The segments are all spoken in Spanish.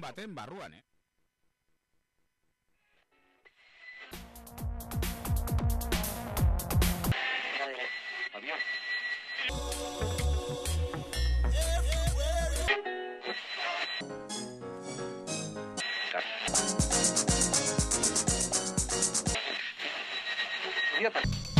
baten barruan, Adiós. Idiota.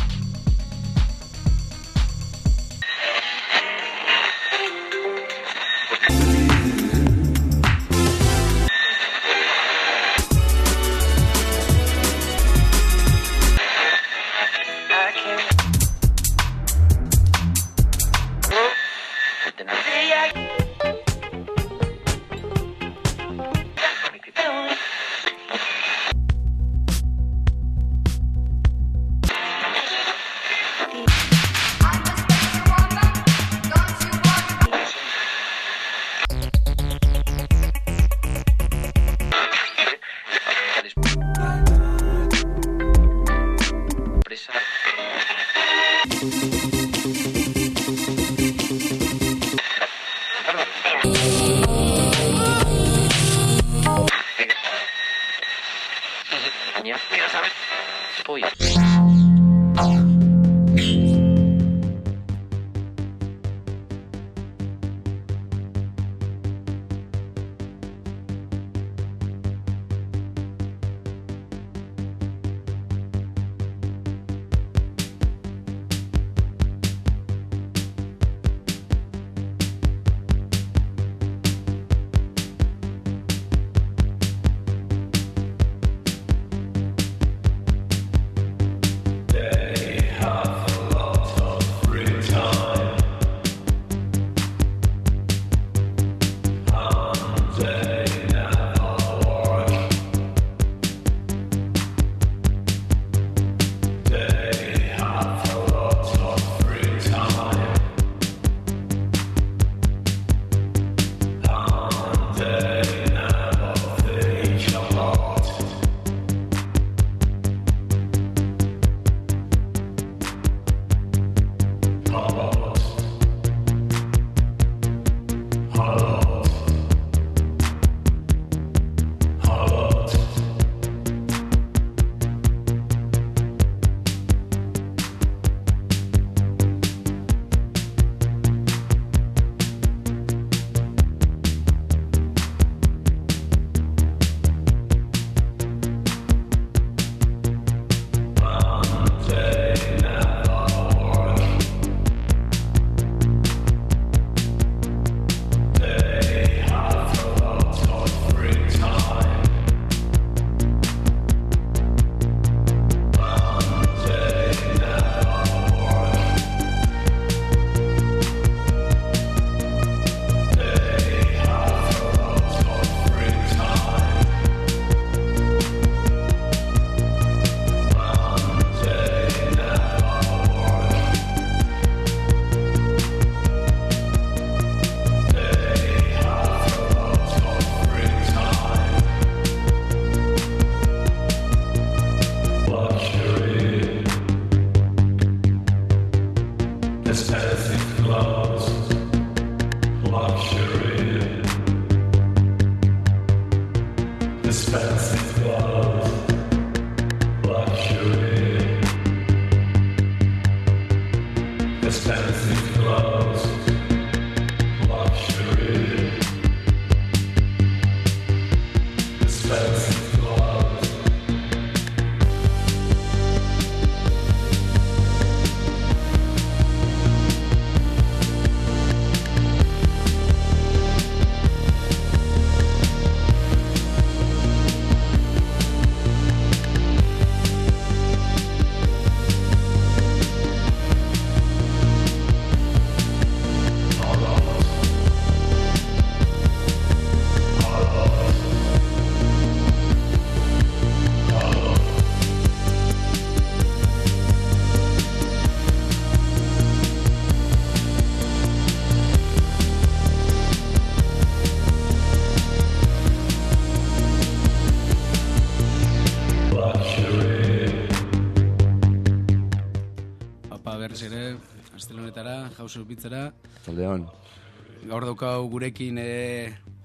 berriz ere, astel honetara, jauze upitzera. Zaldeon. Gaur daukau gurekin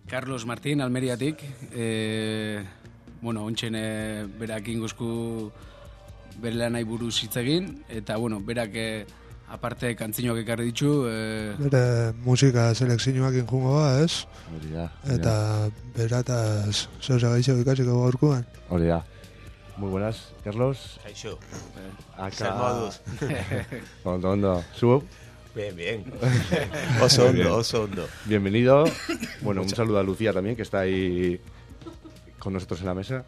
Carlos Martín, Almeriatik. Bueno, ontsen berak ingozku bere lanai buruz hitz egin, eta, bueno, berak aparte kantzinoak ekarri ditu. Bere musika selekzioak injungo ez? Hori da. Eta berataz zeusa gaixo ikasiko gaurkoan. Hori da. Muy buenas, Carlos. Kaixo. Acá. Moduz. Ondo. ¿Subo? Bien. Oso ondo. Bienvenido. Bueno, un saludo a Lucía también, que está ahí con nosotros en la mesa.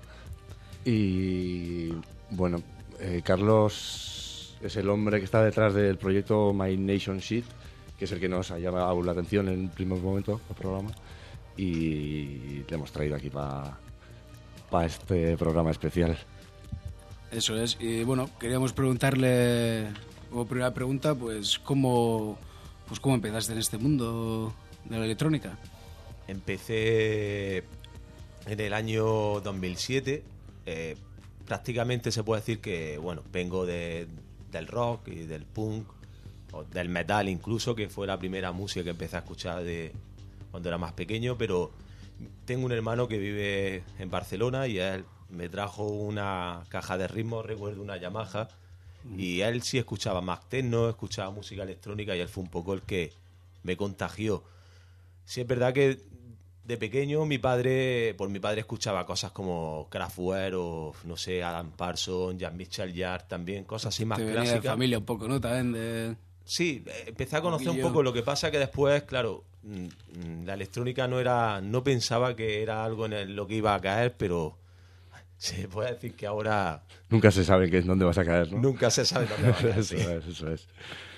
Y bueno, Carlos es el hombre que está detrás del proyecto My Nation Sheet, que es el que nos ha llamado la atención en el primer momento del programa. Y le hemos traído aquí para este programa especial. Eso es. Y bueno, queríamos preguntarle, como primera pregunta, pues cómo empezaste en este mundo de la electrónica. Empecé en el año 2007. Prácticamente se puede decir que, bueno, vengo del rock y del punk, o del metal incluso, que fue la primera música que empecé a escuchar cuando era más pequeño, pero tengo un hermano que vive en Barcelona y él me trajo una caja de ritmos, recuerdo una Yamaha, y él sí escuchaba más techno, escuchaba música electrónica, y él fue un poco el que me contagió. Sí es verdad que de pequeño mi padre escuchaba cosas como Kraftwerk o, no sé, Alan Parsons, Jean-Michel Jarre también, cosas así más Te venía clásicas. de familia un poco, ¿no? También de... Sí, empecé a conocer un poco. Lo que pasa que después, claro, la electrónica no pensaba que era algo en lo que iba a caer, pero se puede decir que ahora Nunca se sabe dónde vas a caer, ¿no? nunca se sabe dónde va a caer. Eso es.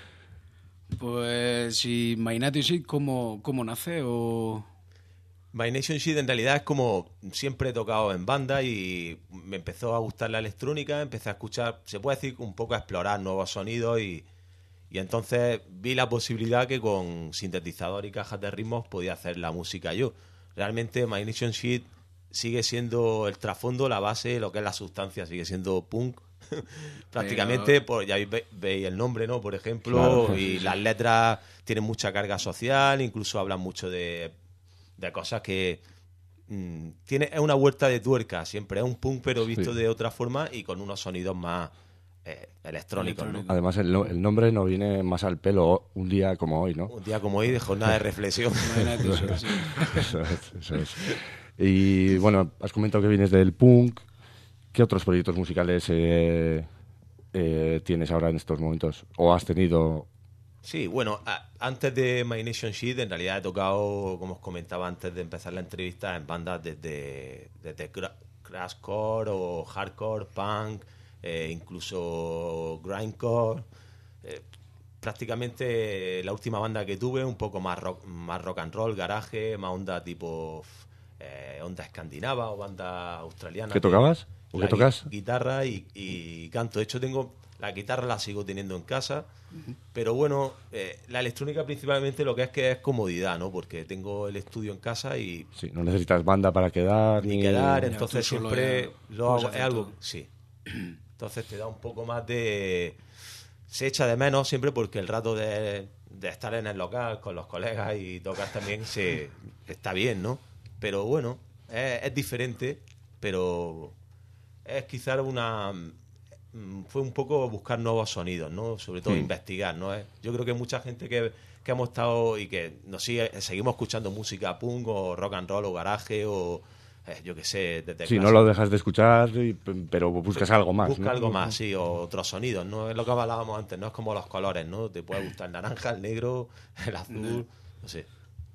Pues, y My Nation Sheet, ¿cómo nace? O... My Nation Sheet en realidad es como siempre he tocado en banda y me empezó a gustar la electrónica, empecé a escuchar, se puede decir un poco a explorar nuevos sonidos y entonces vi la posibilidad que con sintetizador y cajas de ritmos podía hacer la música yo. Realmente My Nation Sheet sigue siendo el trasfondo, la base, lo que es la sustancia, sigue siendo punk. Prácticamente, ya veis el nombre, ¿no? Por ejemplo, claro. Y las letras tienen mucha carga social, incluso hablan mucho de cosas que es una vuelta de tuerca, siempre es un punk pero visto de otra forma y con unos sonidos más electrónicos, ¿no? Además el nombre no viene más al pelo un día como hoy, ¿no? Un día como hoy de jornada de reflexión. Eso es. Y bueno, has comentado que vienes del punk. ¿Qué otros proyectos musicales tienes ahora en estos momentos? ¿O has tenido? Sí, bueno, antes de My Nation Sheet en realidad he tocado, como os comentaba antes de empezar la entrevista, en bandas desde crashcore o hardcore, punk, incluso grindcore. Prácticamente la última banda que tuve, un poco más rock and roll, garaje, más onda tipo onda escandinava o banda australiana. ¿Qué tocabas? ¿O qué tocas? Guitarra y canto. De hecho, la guitarra la sigo teniendo en casa, pero bueno, la electrónica principalmente lo que es comodidad, ¿no? Porque tengo el estudio en casa y... Sí, no necesitas banda para quedar. Ni quedar, entonces siempre lo hago, es algo... Todo. Sí. Entonces te da un poco más de... Se echa de menos siempre porque el rato de estar en el local con los colegas y tocar también está bien, ¿no? Pero bueno, es diferente, pero es quizás fue un poco buscar nuevos sonidos, ¿no? Sobre todo investigar, ¿no? Yo creo que mucha gente que hemos estado y que nos seguimos escuchando música punk o rock and roll o garaje o yo qué sé, de sí, no lo dejas de escuchar, pero buscas algo más. Busca algo más, sí, o otros sonidos, ¿no? Es lo que hablábamos antes, no es como los colores, ¿no? Te puede gustar el naranja, el negro, el azul, no sé.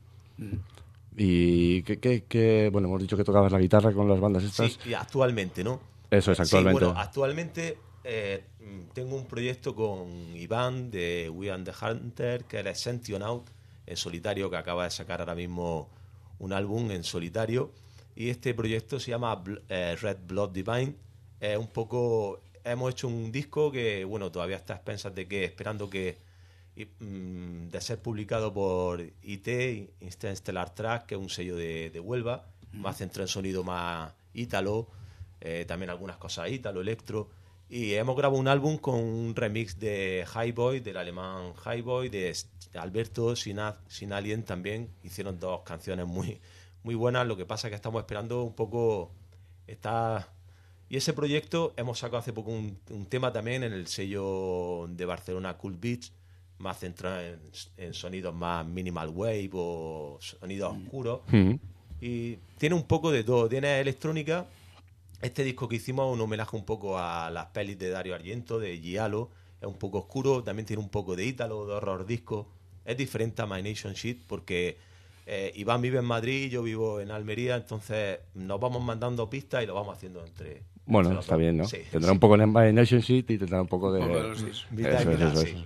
Y bueno, hemos dicho que tocabas la guitarra con las bandas estas. Sí, y actualmente, ¿no? Eso es, actualmente. Sí, bueno, actualmente tengo un proyecto con Iván de We Are the Hunter, que es Sentient Out, en solitario, que acaba de sacar ahora mismo un álbum en solitario. Y este proyecto se llama Red Blood Divine. Un poco... Hemos hecho un disco que, bueno, todavía está a expensas esperando que de ser publicado por IT, Instant Stellar Track, que es un sello de Huelva, más centrado en sonido más ítalo, también algunas cosas ítalo, electro. Y hemos grabado un álbum con un remix de Highboy, del alemán Highboy, de Alberto Sinalien también. Hicieron dos canciones muy muy buenas. Lo que pasa es que estamos esperando un poco... Y ese proyecto hemos sacado hace poco un tema también en el sello de Barcelona, Cool Beats, más centrado en sonidos más minimal wave o sonidos oscuros. Y tiene un poco de todo. Tiene electrónica. Este disco que hicimos es un homenaje un poco a las pelis de Dario Argento, de Giallo. Es un poco oscuro. También tiene un poco de ítalo, de horror disco. Es diferente a My Nation Shit porque Iván vive en Madrid, yo vivo en Almería. Entonces nos vamos mandando pistas y lo vamos haciendo entre... Bueno, está bien, ¿no? Sí, tendrá un poco de My Nation Shit y tendrá un poco de... Mitad y mitad, sí.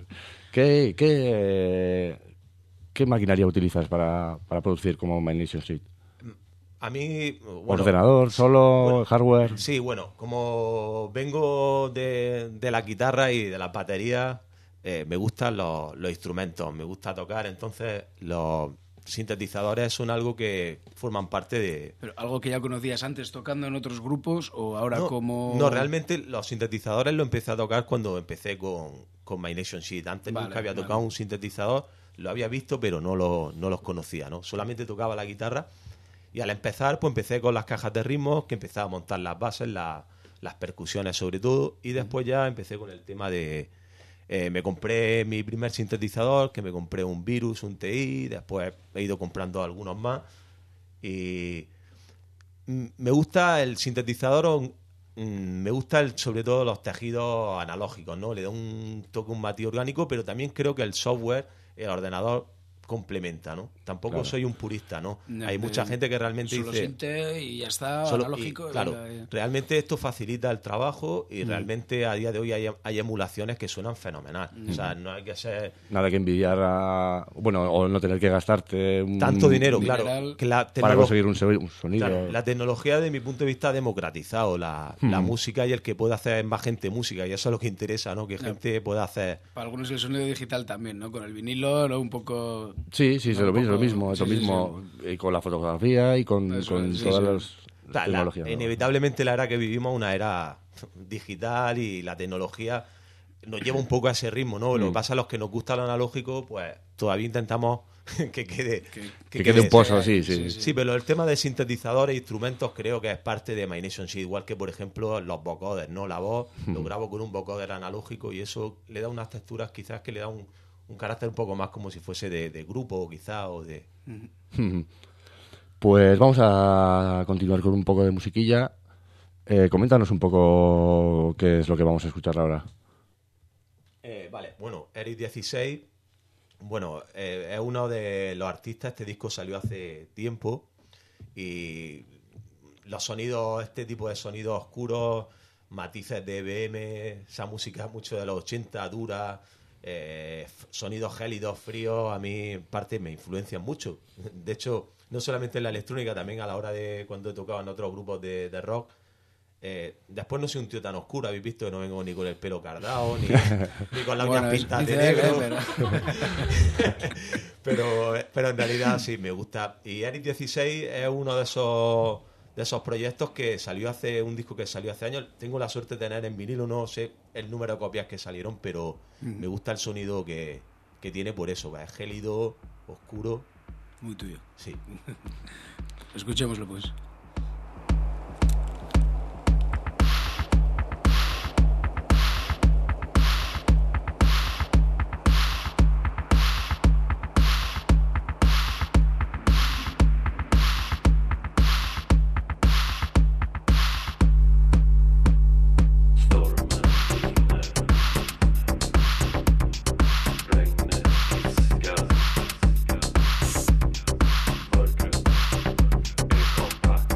¿Qué maquinaria utilizas para producir como My Nation Shit? A mí... Bueno, ¿ordenador, solo, bueno, hardware? Sí, bueno, como vengo de la guitarra y de las baterías, me gustan los instrumentos, me gusta tocar, entonces los sintetizadores son algo que forman parte de... ¿Pero algo que ya conocías antes tocando en otros grupos o ahora como...? No, realmente los sintetizadores los empecé a tocar cuando empecé con My Nation Shit. Antes nunca había tocado un sintetizador, lo había visto, pero no los conocía, ¿no? Solamente tocaba la guitarra y al empezar pues empecé con las cajas de ritmos, que empezaba a montar las bases, las percusiones sobre todo, y después ya empecé con el tema de... me compré mi primer sintetizador, que me compré un Virus, un TI, después he ido comprando algunos más. Y me gusta el sintetizador, me gusta sobre todo los tejidos analógicos, ¿no? Le da un toque, un matiz orgánico, pero también creo que el software, el ordenador, complementa, ¿no? Tampoco soy un purista, ¿no? Hay mucha gente que realmente solo dice... siente y ya está, analógico. Claro, realmente esto facilita el trabajo y realmente a día de hoy hay emulaciones que suenan fenomenal. O sea, no hay que ser... Nada que envidiar o no tener que gastarte tanto dinero, claro. Que para conseguir un sonido. Claro, la tecnología, desde mi punto de vista, ha democratizado la música y el que puede hacer más gente música, y eso es lo que interesa, ¿no? Que gente pueda hacer... Para algunos el sonido digital también, ¿no? Con el vinilo, ¿no? Un poco... Sí, es lo mismo. Y con la fotografía y con todas las tecnologías. Inevitablemente la era que vivimos, una era digital, y la tecnología nos lleva un poco a ese ritmo, ¿no? Lo que pasa a los que nos gusta lo analógico, pues todavía intentamos que quede un pozo, sí. Sí, pero el tema de sintetizadores e instrumentos creo que es parte de My Nation Shit, igual que, por ejemplo, los vocoders, ¿no? La voz lo grabo con un vocoder analógico y eso le da unas texturas quizás que le da un carácter un poco más como si fuese de grupo, quizá, o de... Pues vamos a continuar con un poco de musiquilla. Coméntanos un poco qué es lo que vamos a escuchar ahora. Vale, bueno, Eric 16, bueno, es uno de los artistas. Este disco salió hace tiempo y los sonidos, este tipo de sonidos oscuros, matices de EBM, esa música mucho de los 80, dura... sonidos gélidos, fríos, a mí parte me influencian mucho. De hecho, no solamente en la electrónica, también a la hora de cuando he tocado en otros grupos de rock. Después no soy un tío tan oscuro, habéis visto que no vengo ni con el pelo cardado, ni con las uñas pintadas de negro. Pero en realidad sí, me gusta. Y Eric 16 es uno de esos proyectos que salió un disco que salió hace años. Tengo la suerte de tener en vinilo, no sé el número de copias que salieron, pero me gusta el sonido que tiene por eso, es gélido, oscuro. Muy tuyo. Sí. Escuchémoslo pues. Porque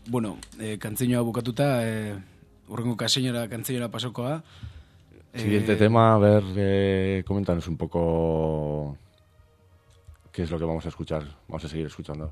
bueno, kantzinoa bukatuta, urrengo kaseñora kantzinoa pasokoa. Siguiente tema, a ver, coméntanos un poco qué es lo que vamos a escuchar, vamos a seguir escuchando.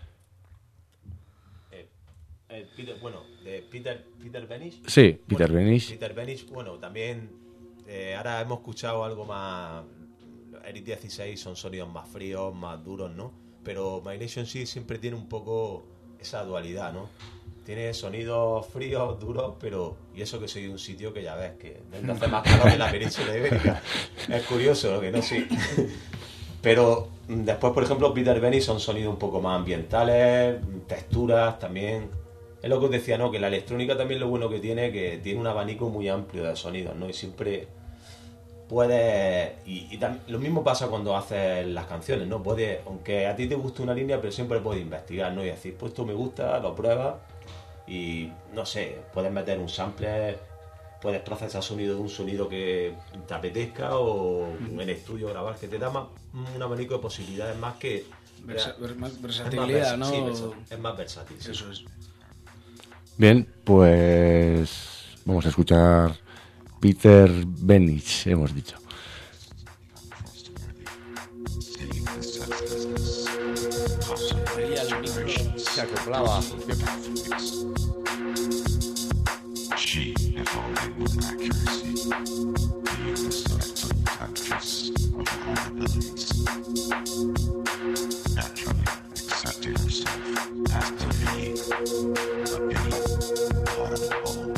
De Peter Benish. Sí, Peter Benish. Peter Benish, también ahora hemos escuchado algo más. Eric 16 son sonidos más fríos, más duros, ¿no? Pero My Nation sí siempre tiene un poco esa dualidad, ¿no? Tiene sonidos fríos, duros, pero... Y eso que soy de un sitio que ya ves, que no hace más calor que la península ibérica. Es curioso, lo que no sí. Pero después, por ejemplo, Peter Benish son sonidos un poco más ambientales, texturas también. Es lo que os decía, ¿no? Que la electrónica también lo bueno que tiene un abanico muy amplio de sonidos, ¿no? Y siempre puedes... Y lo mismo pasa cuando haces las canciones, ¿no? Puedes, aunque a ti te guste una línea, pero siempre puedes investigar, ¿no? Y decir, pues esto me gusta, lo pruebas y, no sé, puedes meter un sampler, puedes procesar sonido de un sonido que te apetezca o en estudio grabar, que te da un abanico de posibilidades más que... Más versatilidad, ¿no? Sí, es más versátil. Sí. Eso es. Bien, pues vamos a escuchar Peter Benish, hemos dicho. Se acoplaba. She evolving with accuracy, being the subjectress of her abilities, naturally accepting herself as to be a being part of the whole,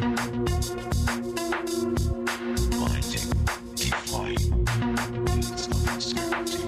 blinding, defying needs of uncertainty.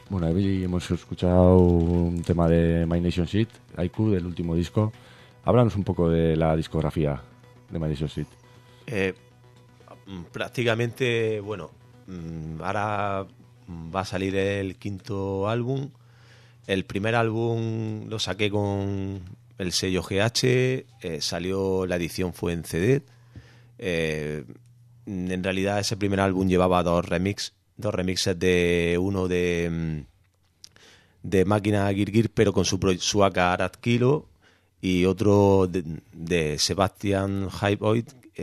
Bueno, ahí hemos escuchado un tema de My Nation Shit, Haiku, del último disco. Háblanos un poco de la discografía de My Nation Shit. Prácticamente, bueno, ahora va a salir el 5º álbum. El primer álbum lo saqué con el sello GH, salió, la edición fue en CD. En realidad ese primer álbum llevaba dos remixes de uno de Máquina Girgir, pero con su AK Arad Kilo, y otro de Sebastian Highboy,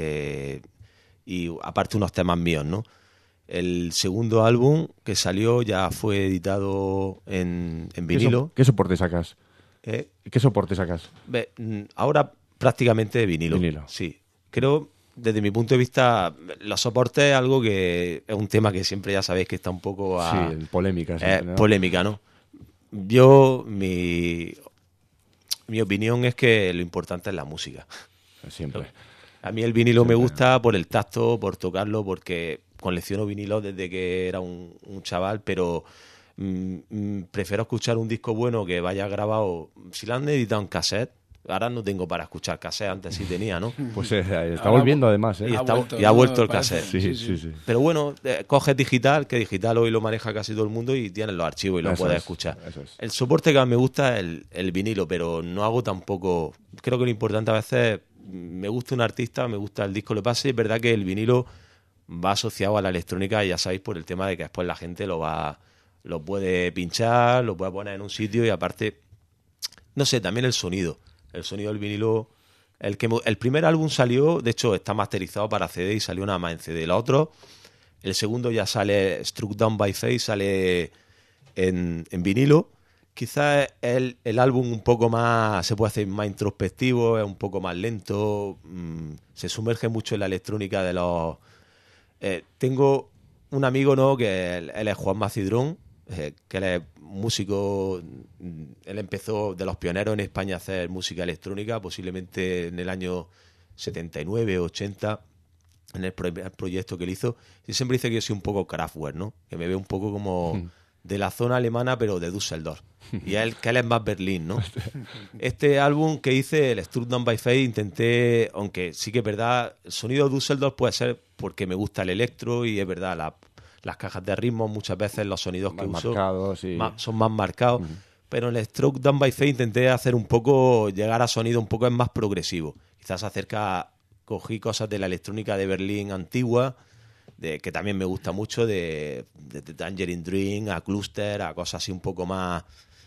y aparte unos temas míos, ¿no? El segundo álbum que salió ya fue editado en vinilo. ¿Qué soporte sacas? ¿Qué soporte sacas? Ahora prácticamente vinilo. Sí. Creo, desde mi punto de vista, los soportes es algo que es un tema que siempre ya sabéis que está un poco sí, polémica. Siempre, ¿no? Polémica, ¿no? Yo, mi opinión es que lo importante es la música. Siempre. A mí el vinilo me gusta por el tacto, por tocarlo, porque colecciono vinilos desde que era un chaval, pero prefiero escuchar un disco bueno que vaya grabado. Si lo han editado en cassette, ahora no tengo para escuchar cassette, antes sí tenía, ¿no? Pues está volviendo además, ¿eh? Y ha vuelto el cassette. Sí. Pero bueno, coges digital, que digital hoy lo maneja casi todo el mundo y tienes los archivos y lo puedes escuchar. Eso es. El soporte que más me gusta es el vinilo, pero no hago tampoco... Creo que lo importante a veces, me gusta un artista, me gusta el disco, lo que pasa es verdad que el vinilo va asociado a la electrónica, ya sabéis, por el tema de que después la gente lo puede pinchar, lo puede poner en un sitio, y aparte, no sé, también el sonido del vinilo. El primer álbum salió, de hecho está masterizado para CD y salió nada más en CD. El segundo ya sale, Struck Down by Fate, sale en vinilo. Quizás el álbum un poco más, se puede hacer más introspectivo, es un poco más lento, se sumerge mucho en la electrónica de los... tengo un amigo, ¿no?, que él es Juanma Cidrón, que él es músico. Él empezó de los pioneros en España a hacer música electrónica, posiblemente en el año 79, 80, en el primer proyecto que él hizo. Y siempre dice que yo soy un poco Kraftwerk, ¿no? Que me veo un poco como de la zona alemana, pero de Düsseldorf. Y que él es más Berlín, ¿no? Este álbum que hice, el Struck Down by Fate, intenté, aunque sí que es verdad, el sonido de Düsseldorf puede ser porque me gusta el electro, y es verdad, las cajas de ritmo, muchas veces los sonidos más que uso marcados, sí. son más marcados. Pero en el Struck Down by Fate intenté hacer un poco, llegar a sonido un poco más progresivo. Quizás cogí cosas de la electrónica de Berlín antigua, que también me gusta mucho, de Tangerine Dream, a Cluster, a cosas así un poco más...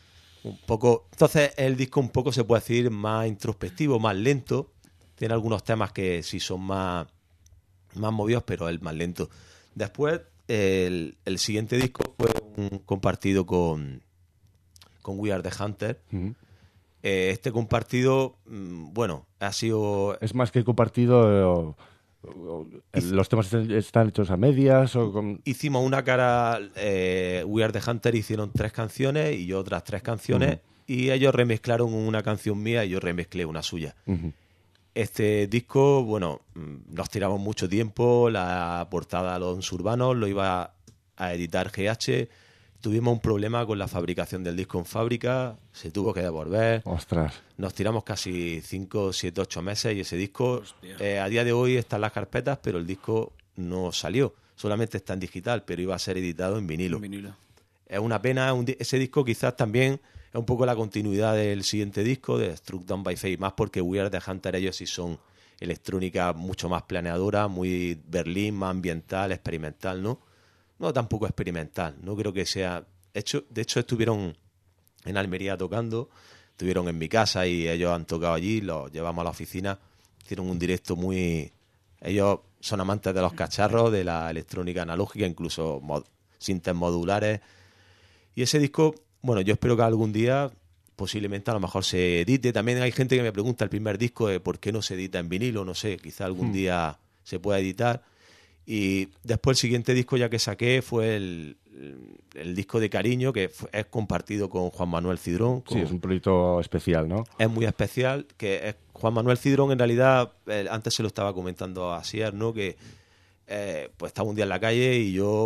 Entonces el disco un poco, se puede decir, más introspectivo, más lento. Tiene algunos temas que sí son más movidos, pero es más lento. Después, el siguiente disco fue compartido con We Are The Hunter. Este compartido, bueno, ha sido... Es más que compartido... ¿Los temas están hechos a medias? Hicimos una cara, We Are The Hunter hicieron 3 canciones y yo otras 3 canciones, y ellos remezclaron una canción mía y yo remezclé una suya. Este disco, bueno, nos tiramos mucho tiempo, la portada Alonso Urbanos lo iba a editar GH, tuvimos un problema con la fabricación del disco en fábrica, se tuvo que devolver. ¡Ostras! Nos tiramos casi 5, 7, 8 meses y ese disco, a día de hoy está en las carpetas, pero el disco no salió, solamente está en digital, pero iba a ser editado en vinilo. Es una pena, ese disco quizás también es un poco la continuidad del siguiente disco, de Struck Down by Fate, más porque We Are The Hunter, ellos sí son electrónica mucho más planeadora, muy Berlín, más ambiental, experimental, ¿no? No, tampoco experimental, no creo que sea... De hecho, estuvieron en Almería tocando, estuvieron en mi casa y ellos han tocado allí, los llevamos a la oficina, hicieron un directo muy... Ellos son amantes de los cacharros, de la electrónica analógica, incluso sintes modulares. Y ese disco, bueno, yo espero que algún día posiblemente a lo mejor se edite. También hay gente que me pregunta el primer disco de por qué no se edita en vinilo, no sé, quizá algún día se pueda editar. Y después el siguiente disco ya que saqué fue el disco de Cariño, que es compartido con Juan Manuel Cidrón. Sí, es un proyecto especial, ¿no? Es muy especial, que Juan Manuel Cidrón en realidad, antes se lo estaba comentando a Sier, ¿no? Que pues estaba un día en la calle y yo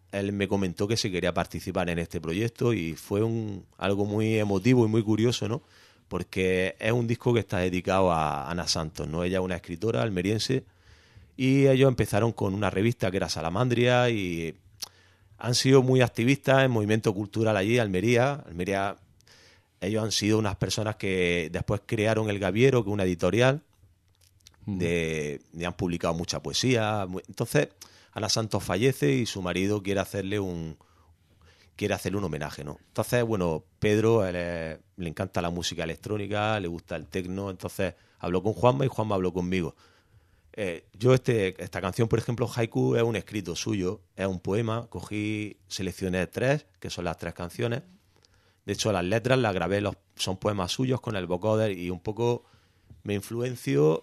él me comentó que se quería participar en este proyecto y fue algo muy emotivo y muy curioso, ¿no? Porque es un disco que está dedicado a Ana Santos, ¿no? Ella es una escritora almeriense y ellos empezaron con una revista que era Salamandria y han sido muy activistas en movimiento cultural allí, Almería. Ellos han sido unas personas que después crearon El Gaviero, que es una editorial, y han publicado mucha poesía. Entonces, Ana Santos fallece y su marido quiere hacerle un homenaje, ¿no? Entonces, bueno, Pedro le encanta la música electrónica, le gusta el techno, entonces habló con Juanma y Juanma habló conmigo. Yo esta canción, por ejemplo, Haiku, es un escrito suyo, es un poema, seleccioné 3, que son las 3 canciones. De hecho, las letras las grabé, son poemas suyos con el vocoder y un poco mi influencia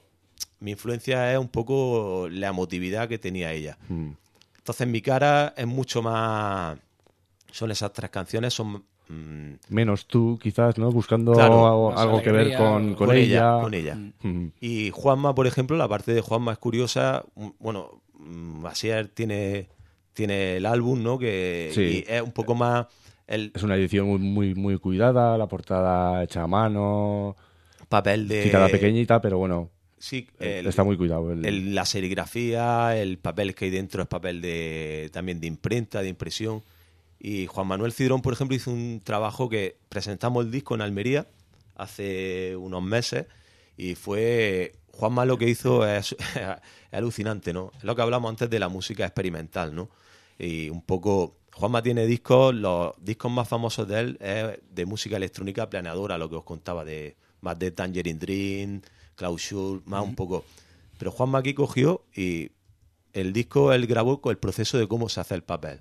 es un poco la emotividad que tenía ella. Entonces mi cara es mucho más... Son esas 3 canciones, son... Menos tú, quizás, ¿no? Buscando Claro, algo que ver con ella. Con ella. Y Juanma, por ejemplo, la parte de Juanma es curiosa. Bueno, Asier tiene el álbum, ¿no? Que Sí. y es un poco más... Es una edición muy, muy cuidada, la portada hecha a mano, papel de... quitada pequeñita, pero bueno, Sí, está muy cuidado. la serigrafía, el papel que hay dentro es papel también de imprenta, de impresión. Y Juan Manuel Cidrón, por ejemplo, hizo un trabajo que presentamos el disco en Almería hace unos meses y Juanma lo que hizo es alucinante, ¿no? Es lo que hablamos antes de la música experimental, ¿no? Y un poco... Juanma tiene los discos más famosos de él es de música electrónica planeadora, lo que os contaba, más de Tangerine Dream, Klaus Schulze, más un poco. Pero Juanma aquí cogió y el disco él grabó con el proceso de cómo se hace el papel.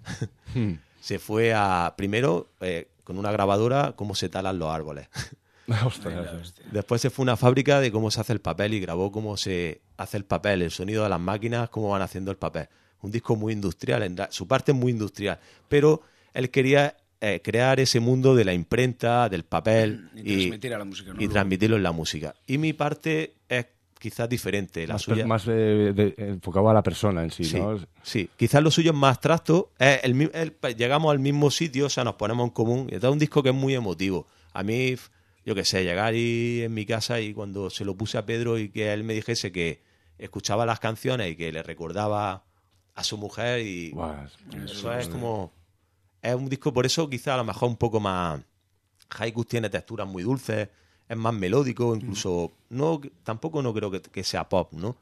Se fue primero con una grabadora cómo se talan los árboles. Ostras. Después se fue a una fábrica de cómo se hace el papel y grabó cómo se hace el papel, el sonido de las máquinas, cómo van haciendo el papel. Un disco muy industrial, su parte es muy industrial, pero él quería crear ese mundo de la imprenta, del papel y transmitir a la música, ¿no? Y transmitirlo en la música. Y mi parte es quizás diferente. La suya más enfocado a la persona en sí, sí, ¿no? Sí, quizás lo suyo es más abstracto. Llegamos al mismo sitio, o sea, nos ponemos en común. Es un disco que es muy emotivo. A mí, yo qué sé, llegar ahí en mi casa y cuando se lo puse a Pedro y que él me dijese que escuchaba las canciones y que le recordaba a su mujer y eso es como... Es un disco, por eso quizá a lo mejor un poco más... Haikus tiene texturas muy dulces, es más melódico, incluso... Tampoco no creo que sea pop, ¿no?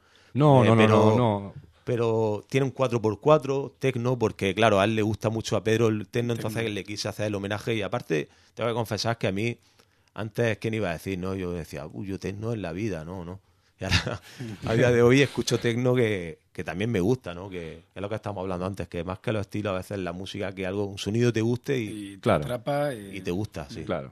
No. Pero tiene un 4x4, techno, porque claro, a él le gusta mucho a Pedro el techno, entonces le quise hacer el homenaje y aparte tengo que confesar que a mí, antes, ¿quién iba a decir? No, yo decía, yo techno en la vida, no. Y ahora, a día de hoy escucho techno que también me gusta, ¿no? Que es lo que estamos hablando antes, que más que los estilos, a veces la música, que un sonido te guste y te atrapa y te gusta, sí. Claro.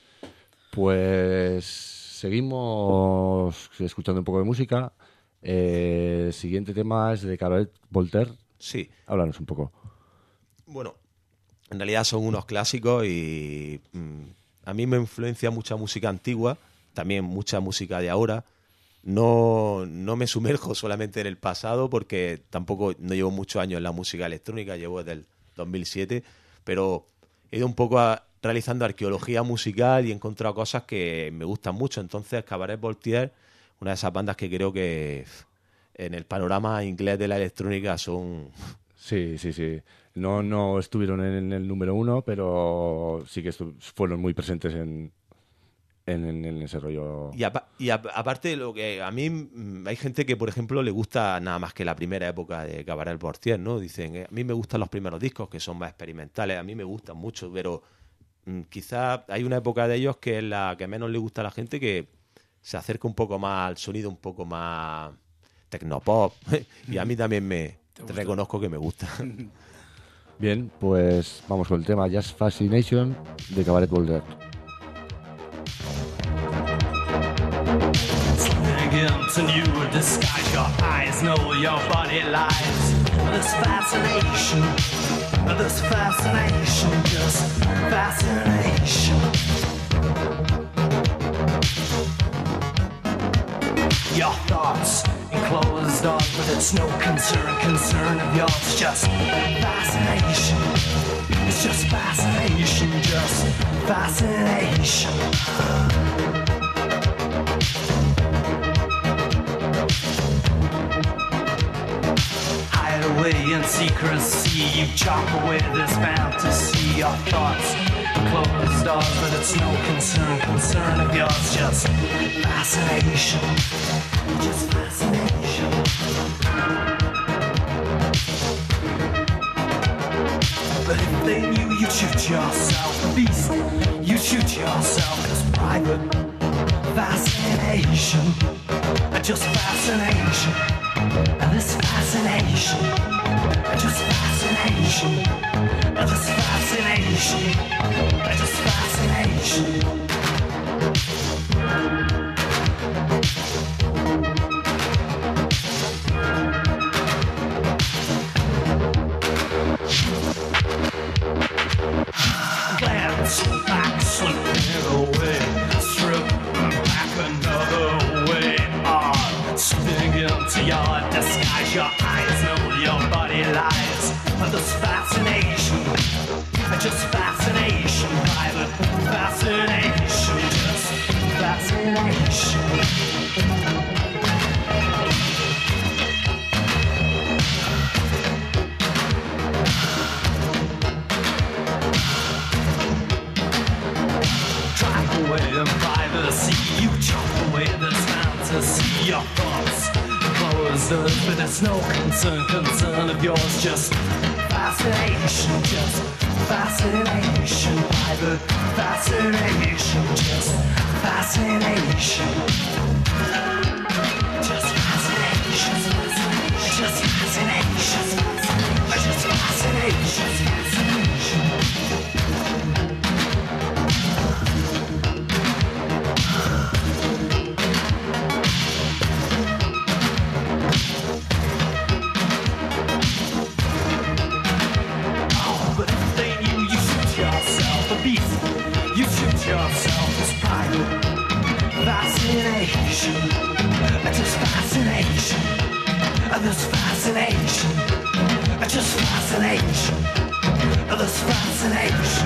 Pues seguimos escuchando un poco de música. El siguiente tema es de Cabaret Voltaire. Sí. Háblanos un poco. Bueno, en realidad son unos clásicos y a mí me influencia mucha música antigua, también mucha música de ahora. No me sumerjo solamente en el pasado porque tampoco no llevo muchos años en la música electrónica, llevo desde el 2007, pero he ido un poco realizando arqueología musical y he encontrado cosas que me gustan mucho. Entonces, Cabaret Voltaire, una de esas bandas que creo que en el panorama inglés de la electrónica son... Sí. No estuvieron en el número 1, pero sí que fueron muy presentes en ese rollo. Y aparte, lo que a mí hay gente que, por ejemplo, le gusta nada más que la primera época de Cabaret Voltaire, ¿no? Dicen, a mí me gustan los primeros discos, que son más experimentales, a mí me gustan mucho, pero quizás hay una época de ellos que es la que menos le gusta a la gente, que se acerca un poco más al sonido, un poco más tecnopop, y a mí también te reconozco que me gusta. Bien, pues vamos con el tema Just Fascination de Cabaret Voltaire. And you disguise your eyes, know your body lies. This fascination, just fascination. Your thoughts closed doors, but it's no concern of yours. Just fascination. It's just fascination, just fascination. Hide away in secrecy, you chop away this fantasy. Your thoughts closed doors, but it's no concern of yours. Just fascination, just fascination. But if they knew you'd shoot yourself, beast, you shoot yourself as private fascination, just fascination, and this fascination, just fascination, just fascination, just fascination. Glance back, slipping away, strip back another way. Slipping into your disguise, your eyes know your body lies. But this fascination, just fascination, private fascination, just fascination. Drive away in privacy, you chop away this fantasy. Your thoughts closed doors, but it's no concern of yours. Just fascination, just fascination, private fascination, just fascination, just fascination, just fascination, just fascination, fascination. You shoot yourself as private fascination, just fascination, this fascination, just fascination, this fascination,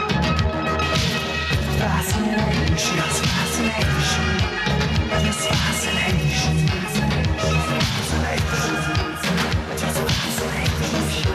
fascination, just fascination, just fascination, fascination, just fascination.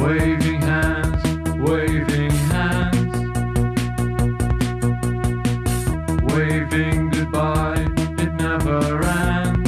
Waving hands, waving hands, waving goodbye, it never ends.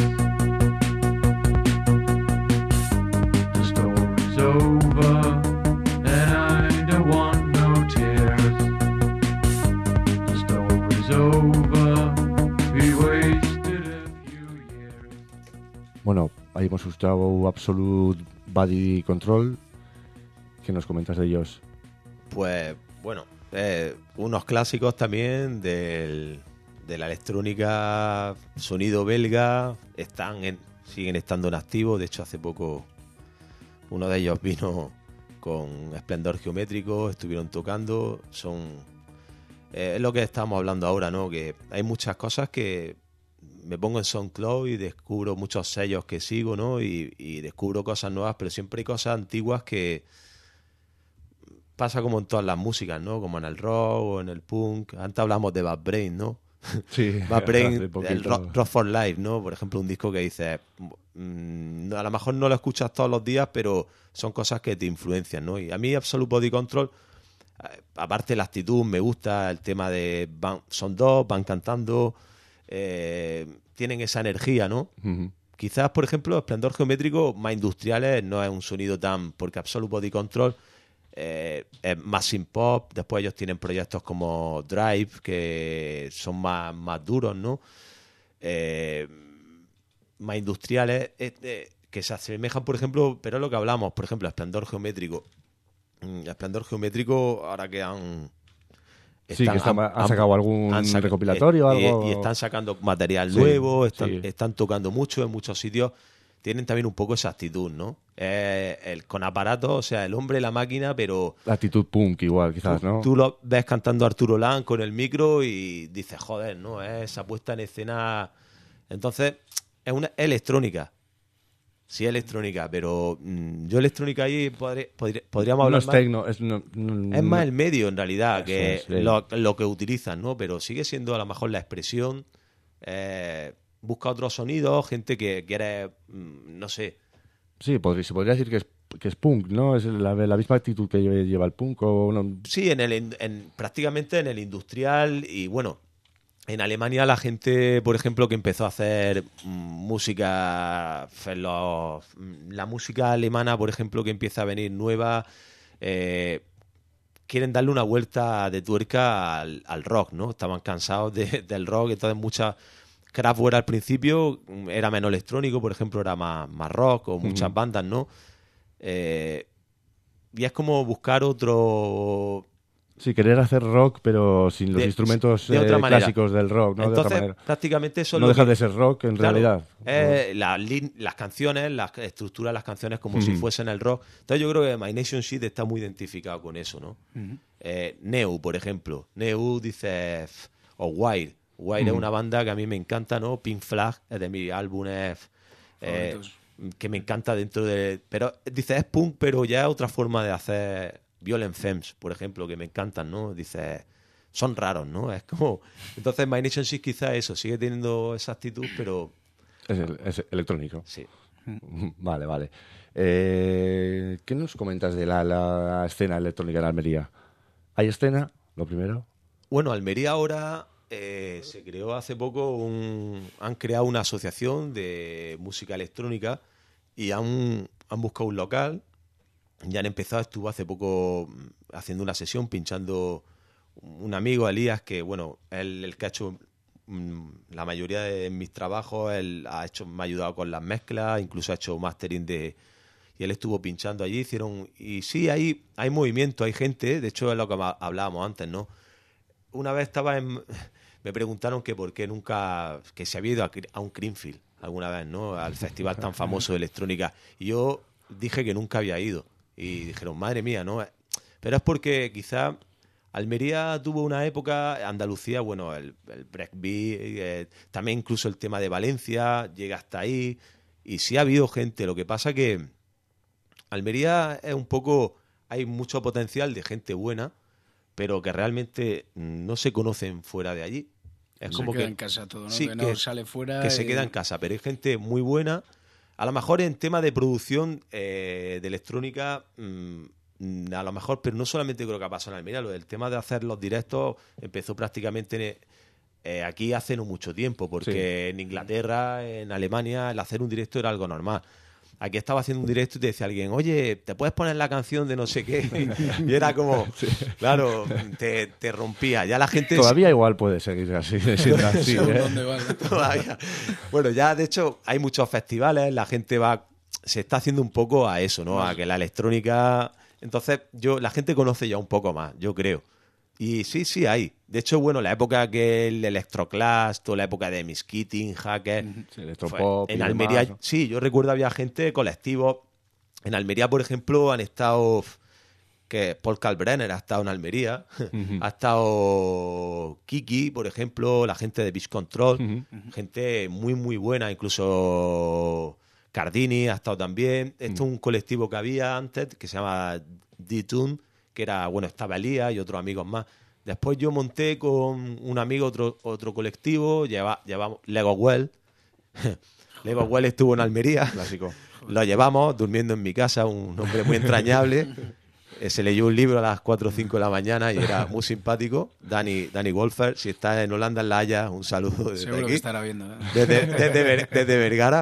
The story's over, and I don't want no tears. The story's over, we wasted a few years. Bueno, ahí hemos escuchado Absolute Body Control. ¿Qué nos comentas de ellos? Pues bueno, unos clásicos también de la electrónica, sonido belga, siguen estando en activo. De hecho, hace poco uno de ellos vino con Esplendor Geométrico, estuvieron tocando. Es lo que estamos hablando ahora, ¿no? Que hay muchas cosas que me pongo en SoundCloud y descubro muchos sellos que sigo, ¿no? Y descubro cosas nuevas, pero siempre hay cosas antiguas que pasa como en todas las músicas, ¿no? Como en el rock o en el punk. Antes hablamos de Bad Brain, ¿no? Sí, Bad Brain, hace poquito. el rock for Life, ¿no? Por ejemplo, un disco que dices, a lo mejor no lo escuchas todos los días, pero son cosas que te influencian, ¿no? Y a mí Absolute Body Control, aparte de la actitud, me gusta el tema de son dos, van cantando, tienen esa energía, ¿no? Ujú. Quizás, por ejemplo, Esplendor Geométrico, más industriales, no es un sonido tan... Porque Absolute Body Control es más synth pop. Después ellos tienen proyectos como Drive, que son más duros, ¿no? Más industriales, que se asemejan, por ejemplo, pero es lo que hablamos, por ejemplo, Esplendor Geométrico. Esplendor Geométrico, ahora que han... Sí, que han sacado algún recopilatorio o algo. Y están sacando material Sí, nuevo, sí. están tocando mucho en muchos sitios. Tienen también un poco esa actitud, ¿no? Con aparatos, o sea, el hombre, la máquina, pero... La actitud punk igual, quizás, ¿no? Tú lo ves cantando a Arturo Lan con el micro y dices, joder, ¿no? Esa puesta en escena... Entonces, es una electrónica. Sí, electrónica, pero yo electrónica ahí podríamos No hablar es más. techno, Es más el medio, en realidad, que Eso es, sí. lo que utilizan, ¿no? Pero sigue siendo a lo mejor la expresión. Busca otros sonidos, gente que quiere, no sé. Sí, se podría decir que es punk, ¿no? Es la misma actitud que lleva el punk o no. Sí, prácticamente en el industrial. Y bueno, en Alemania la gente, por ejemplo, que empezó a hacer música, la música alemana, por ejemplo, que empieza a venir nueva, quieren darle una vuelta de tuerca al rock, ¿no? Estaban cansados del rock, entonces muchas... Kraftwerk al principio era menos electrónico, por ejemplo, era más rock, o muchas bandas, ¿no? Y es como buscar otro... Sí, querer hacer rock, pero sin los instrumentos de otra manera. clásicos del rock, ¿no? Entonces, de otra manera. prácticamente eso es No lo deja que- de ser rock en Claro, realidad. las canciones, las estructuras de las canciones como si fuesen el rock. Entonces yo creo que My Nation Shit está muy identificado con eso, ¿no? Neu, por ejemplo. Neu dice... O Wire. Wire es una banda que a mí me encanta, ¿no? Pink Flag es de mis álbumes Favoritos. que me encanta dentro de... Pero dice, es punk, pero ya es otra forma de hacer... Violent Femmes, por ejemplo, que me encantan, ¿no? Dice... Son raros, ¿no? Es como... Entonces My Nation Shit quizá eso, sigue teniendo esa actitud, pero... Es electrónico. Sí. Vale. ¿Qué nos comentas de la escena electrónica en Almería? ¿Hay escena? Lo primero. Bueno, Almería ahora se creó hace poco, han creado una asociación de música electrónica y han buscado un local. Ya han empezado, estuvo hace poco haciendo una sesión, pinchando un amigo, Elías, que bueno, él el que ha hecho la mayoría de mis trabajos, él me ha ayudado con las mezclas, incluso ha hecho mastering y él estuvo pinchando allí, y sí, hay movimiento, hay gente, de hecho es lo que hablábamos antes, ¿no? Una vez me preguntaron que por qué nunca, que se había ido a un Creamfield alguna vez, ¿no? Al festival tan famoso de electrónica. Y yo dije que nunca había ido. Y dijeron, madre mía, ¿no? Pero es porque quizá Almería tuvo una época, Andalucía, bueno, el breakbeat, también incluso el tema de Valencia, llega hasta ahí. Y sí ha habido gente, lo que pasa que Almería es un poco, hay mucho potencial de gente buena, pero que realmente no se conocen fuera de allí. Es Se como queda que en casa todo, ¿no? sí, que no sale fuera. que se queda en casa, pero hay gente muy buena. A lo mejor en tema de producción de electrónica a lo mejor, pero no solamente creo que ha pasado en Almería, lo del tema de hacer los directos empezó prácticamente aquí hace no mucho tiempo, porque en Inglaterra, en Alemania, el hacer un directo era algo normal. Aquí estaba haciendo un directo y te decía alguien, oye, ¿te puedes poner la canción de no sé qué? Y era como, claro, te rompía. Ya la gente... Todavía igual puede seguir así, siendo así, ¿Dónde va? Todavía. Bueno, ya de hecho hay muchos festivales, la gente se está haciendo un poco a eso, ¿no? A que la electrónica... Entonces, la gente conoce ya un poco más, yo creo. Y sí hay. De hecho, bueno, la época que el Electroclash, toda la época de Miss Keating, Hacker... Sí, electropop en y Almería, demás, ¿no? sí, yo recuerdo había gente, colectivos. En Almería, por ejemplo, han estado... que Paul Kalkbrenner ha estado en Almería. Ha estado Kiki, por ejemplo, la gente de Beach Control. Gente muy, muy buena. Incluso Cardini ha estado también. Esto es un colectivo que había antes, que se llama D-Tune, que era, bueno, estaba Elías y otros amigos más. Después yo monté con un amigo otro colectivo, llevamos Lego Well. Lego Well estuvo en Almería. Clásico. Lo llevamos durmiendo en mi casa, un hombre muy entrañable. Se leyó un libro a las 4 o 5 de la mañana y era muy simpático. Danny Wolfer, si está en Holanda, en La Haya, un saludo desde Seguro aquí. que estará viendo. Desde Vergara.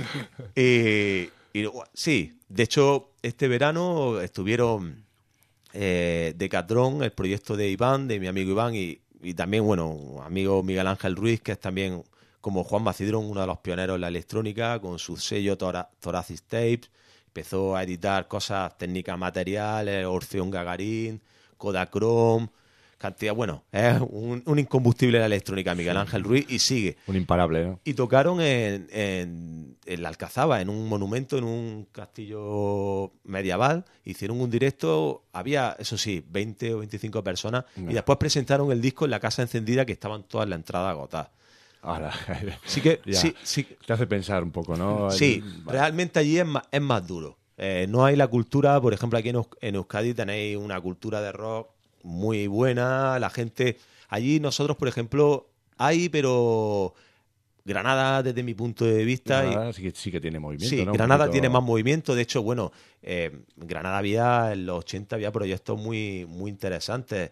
Y sí, de hecho, este verano estuvieron Decathlon, el proyecto de Iván, de mi amigo Iván, y también, bueno, amigo Miguel Ángel Ruiz, que es también, como Juan Macidrón, uno de los pioneros en la electrónica, con su sello Thoracic Tapes. Empezó a editar cosas técnicas materiales, Orfeón Gagarin, Kodachrome, cantidad, bueno, es un incombustible de la electrónica, Miguel Ángel Ruiz, y sigue. Un imparable, ¿no? Y tocaron en la Alcazaba, en un monumento, en un castillo medieval. Hicieron un directo, había, eso sí, 20 o 25 personas, y después presentaron el disco en la Casa Encendida, que estaban todas las entradas agotadas. Ahora, Así que, ya. sí, Te hace pensar un poco, ¿no? sí, Vale. realmente allí es más duro. No hay la cultura, por ejemplo, aquí en Euskadi tenéis una cultura de rock muy buena, la gente... Allí nosotros, por ejemplo, hay, pero Granada, desde mi punto de vista... Granada sí que tiene movimiento, Sí, ¿no? Un Granada poquito- tiene más movimiento. De hecho, bueno, en Granada había, en los 80 había proyectos muy, muy interesantes.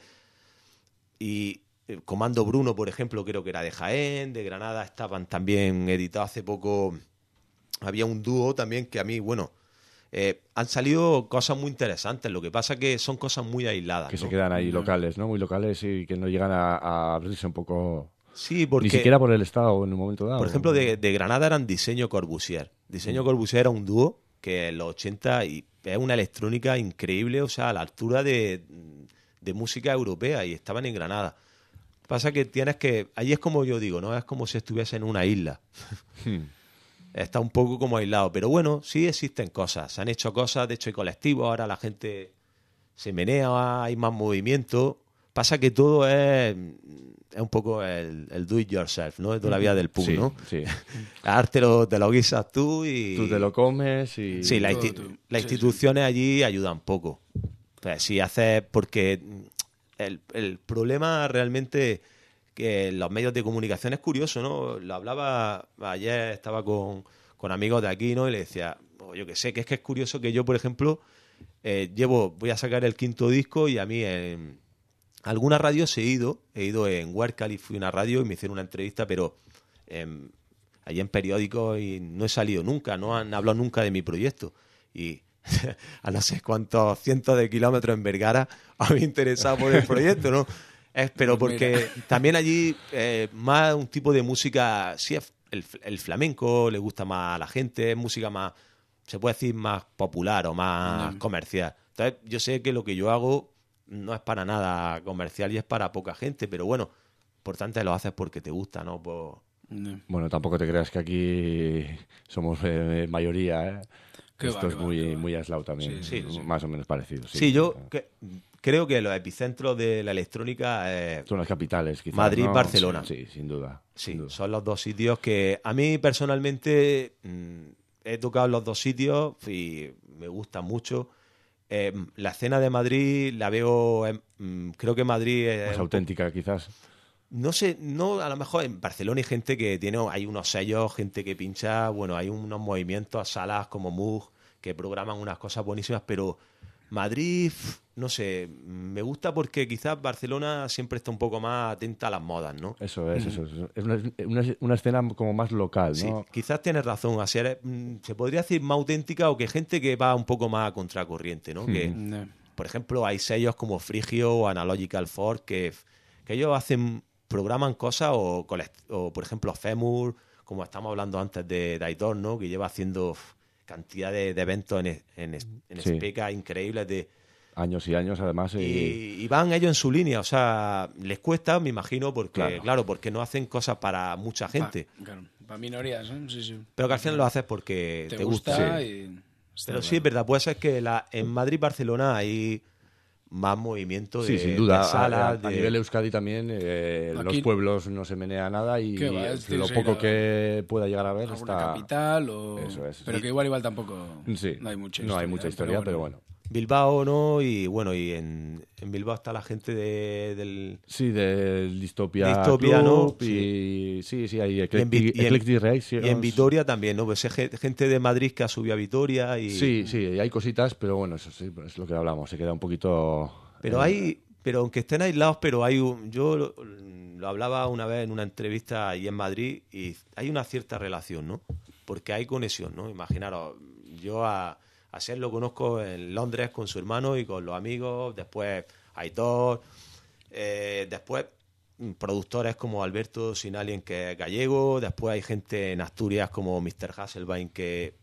Y Comando Bruno, por ejemplo, creo que era de Jaén, de Granada estaban también editados hace poco. Había un dúo también que a mí, bueno, han salido cosas muy interesantes. Lo que pasa que son cosas muy aisladas, Que ¿no? se quedan ahí locales, ¿no? Muy locales y que no llegan a abrirse un poco... Sí, porque... Ni siquiera por el Estado en un momento dado. Por ejemplo, de Granada eran Diseño Corbusier. Diseño Corbusier era un dúo que en los 80 y es una electrónica increíble, o sea, a la altura de música europea, y estaban en Granada. Pasa que tienes que... Ahí es como yo digo, ¿no? Es como si estuviese en una isla. Está un poco como aislado. Pero bueno, sí existen cosas. Se han hecho cosas, de hecho hay colectivos, ahora la gente se menea, hay más movimiento. Pasa que todo es un poco el do it yourself, ¿no? Es toda la vida del pub, Sí, ¿no? sí. El arte te lo guisas tú y... Tú te lo comes y... Sí, las instituciones allí ayudan poco. Pues si haces... Porque el problema realmente que los medios de comunicación es curioso, ¿no? Lo hablaba ayer, estaba con amigos de aquí, ¿no? Y le decía, yo qué sé, que es curioso que yo, por ejemplo, voy a sacar el 5º disco y a mí en algunas radios he ido en Huércal y fui a una radio y me hicieron una entrevista, pero allí en periódicos y no he salido nunca, no han hablado nunca de mi proyecto. Y a no sé cuántos cientos de kilómetros en Vergara había interesado por el proyecto, ¿no? Pero porque también allí más un tipo de música, sí, el flamenco le gusta más a la gente, es música más, se puede decir, más popular o más comercial. Entonces yo sé que lo que yo hago no es para nada comercial y es para poca gente, pero bueno, por tanto lo haces porque te gusta, ¿no? Bueno, tampoco te creas que aquí somos mayoría, ¿eh? Esto es muy aislado también, Sí. más o menos parecido. Sí, yo creo que los epicentros de la electrónica son las capitales, quizás. Madrid, ¿no? Barcelona. Sí, sin duda. Sí, sin duda. son los dos sitios que a mí personalmente he tocado en los dos sitios y me gustan mucho. La escena de Madrid la veo, creo que Madrid es Más auténtica, quizás. No sé, no, a lo mejor en Barcelona hay gente que hay unos sellos, gente que pincha, bueno, hay unos movimientos, salas como Moog, que programan unas cosas buenísimas, pero Madrid, no sé, me gusta porque quizás Barcelona siempre está un poco más atenta a las modas, ¿no? Eso es. Es una escena como más local, Sí, ¿no? quizás tienes razón, así se podría decir más auténtica o que gente que va un poco más a contracorriente, ¿no? Que, por ejemplo, hay sellos como Frigio o Analogical Force que ellos programan cosas o por ejemplo, Femur, como estamos hablando antes de Aitor, ¿no? Que lleva haciendo cantidad de eventos en Sí. Speca increíbles de... Años y años, además. Y van ellos en su línea, o sea, les cuesta, me imagino, porque claro porque no hacen cosas para mucha gente. Para minorías, ¿eh? Sí. Pero que al final lo haces porque te gusta. y... Pero sí, es verdad, puede ser que en Madrid y Barcelona hay más movimiento de, Sí, sin duda. de salas. A nivel Euskadi también, los pueblos no se menea nada y ¿Qué va? lo poco que pueda llegar a ver alguna está... capital o... Eso es. Pero que igual tampoco... Sí, No hay mucha no hay mucha historia, pero bueno. Bilbao, ¿no? Y bueno, y en Bilbao está la gente del... Sí, del Distopia Distopia, Club ¿no? y sí, hay y Eclectic Reactions. Y en Vitoria también, ¿no? Pues gente de Madrid que ha subido a Vitoria y... Sí, hay cositas, pero bueno, eso sí, es lo que hablamos, se queda un poquito... Pero pero aunque estén aislados, pero yo lo hablaba una vez en una entrevista ahí en Madrid y hay una cierta relación, ¿no? Porque hay conexión, ¿no? Imaginaros, yo a Ser lo conozco en Londres con su hermano y con los amigos, después Aitor, después productores como Alberto Sinalien, que es gallego, después hay gente en Asturias como Mr. Hasselbein, que...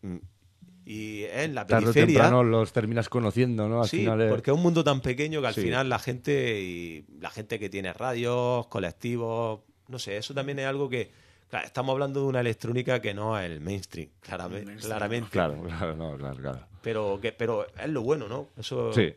Y en la Tarde o periferia... temprano los terminas conociendo, ¿no? Al Sí, final porque es un mundo tan pequeño que al Sí. final la gente que tiene radios, colectivos, no sé, eso también es algo que, claro, estamos hablando de una electrónica que no es el mainstream, claramente. Claro. Pero es lo bueno, ¿no? Eso. Sí.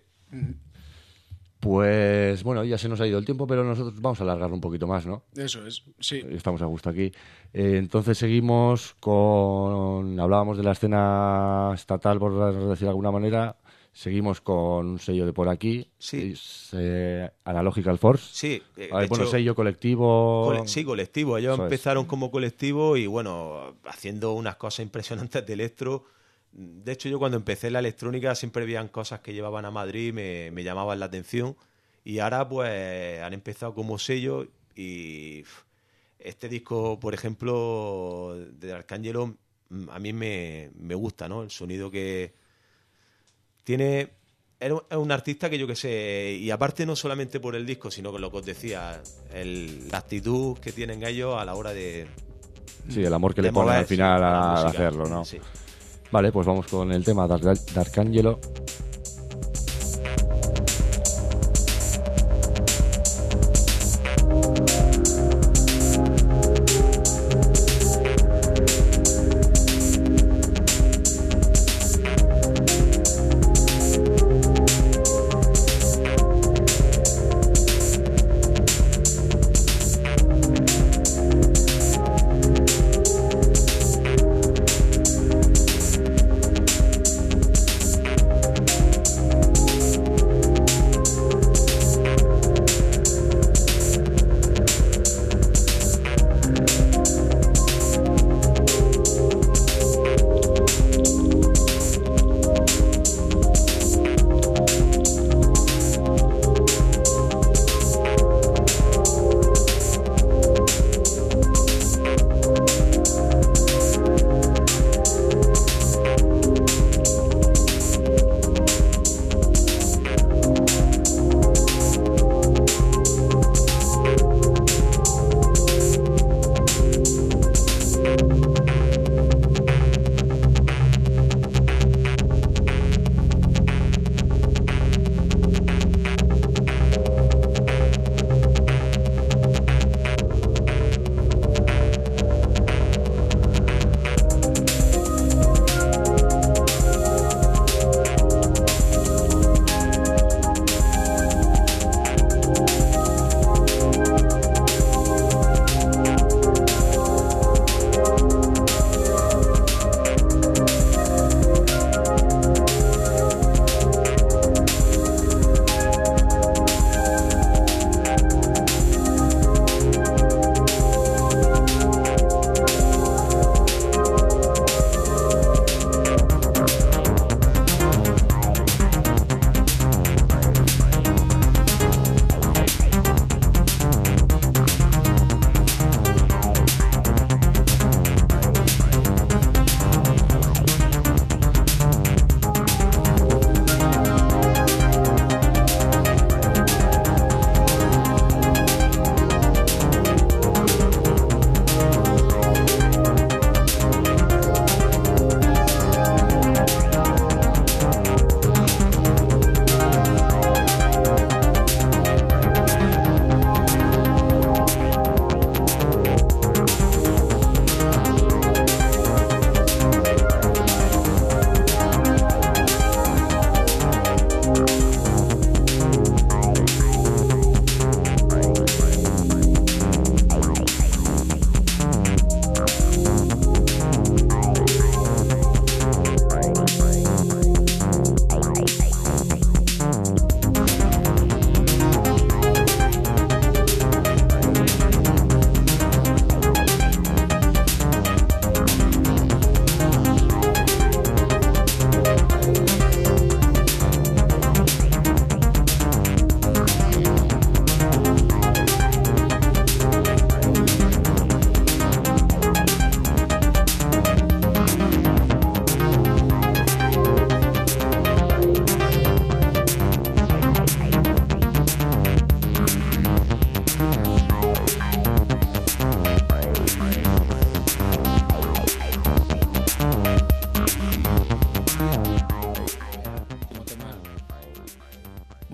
Pues bueno, ya se nos ha ido el tiempo, pero nosotros vamos a alargarlo un poquito más, ¿no? Eso es, sí. Estamos a gusto aquí. Entonces seguimos con... Hablábamos de la escena estatal, por decir de alguna manera. Seguimos con un sello de por aquí. Sí. Es, Analogical Force. Sí. Bueno, sello colectivo. Sí, colectivo. Ellos Eso empezaron como colectivo y bueno, haciendo unas cosas impresionantes de electro. De hecho, yo cuando empecé la electrónica siempre veían cosas que llevaban a Madrid, me llamaban la atención. Y ahora pues han empezado como sello y este disco, por ejemplo, de Arcángelo, a mí me gusta, ¿no? El sonido que tiene... Es un artista que yo que sé, y aparte no solamente por el disco, sino con lo que os decía, la actitud que tienen ellos a la hora de... Sí, el amor que de le ponen al moverse final con la a música. hacerlo, ¿no? Sí. Vale, pues vamos con el tema de Arcángelo.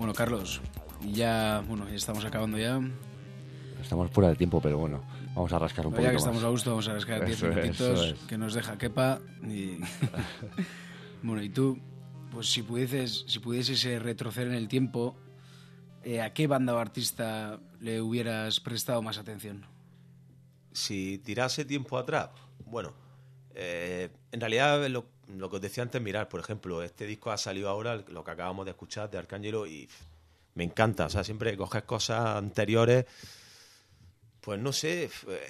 Bueno, Carlos, ya estamos acabando ya. Estamos fuera de tiempo, pero bueno, vamos a rascar un Ya poquito que más. estamos a gusto, vamos a rascar 10 Eso es, minutitos eso es. que nos deja Kepa. Y... Bueno, y tú, pues si pudieses retroceder en el tiempo, ¿a qué banda o artista le hubieras prestado más atención? Si tirase tiempo atrás, bueno, en realidad lo que os decía antes, mirar, por ejemplo, este disco ha salido ahora, lo que acabamos de escuchar de Arcángelo, y me encanta. O sea, siempre que coges cosas anteriores, pues no sé,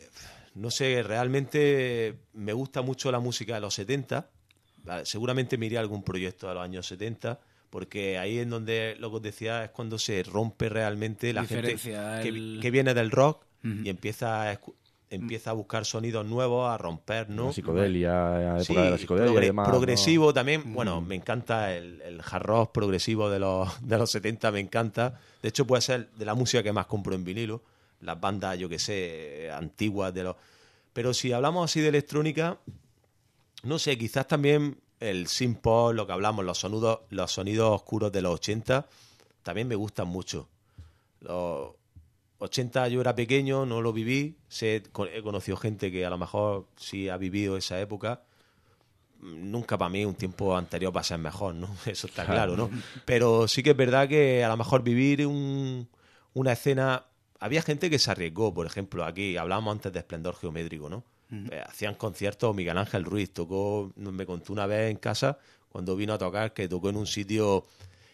realmente me gusta mucho la música de los 70. Vale, seguramente me iría a algún proyecto de los años 70, porque ahí en donde, lo que os decía, es cuando se rompe realmente la gente que viene del rock y empieza a buscar sonidos nuevos, a romper, ¿no? La psicodelia, Sí, época de la psicodelia y demás, progresivo ¿no? también. Bueno, me encanta el hard rock progresivo de los 70, me encanta. De hecho, puede ser de la música que más compro en vinilo. Las bandas, yo que sé, antiguas de los... Pero si hablamos así de electrónica, no sé, quizás también el synth-pop, lo que hablamos, los sonidos oscuros de los 80, también me gustan mucho. Los 80 yo era pequeño, no lo viví, he conocido gente que a lo mejor sí ha vivido esa época. Nunca para mí un tiempo anterior va a ser mejor, ¿no? Eso está claro, ¿no? Pero sí que es verdad que a lo mejor vivir una escena... Había gente que se arriesgó, por ejemplo, aquí hablábamos antes de Esplendor Geométrico, ¿no? Hacían conciertos, Miguel Ángel Ruiz tocó, me contó una vez en casa, cuando vino a tocar, que tocó en un sitio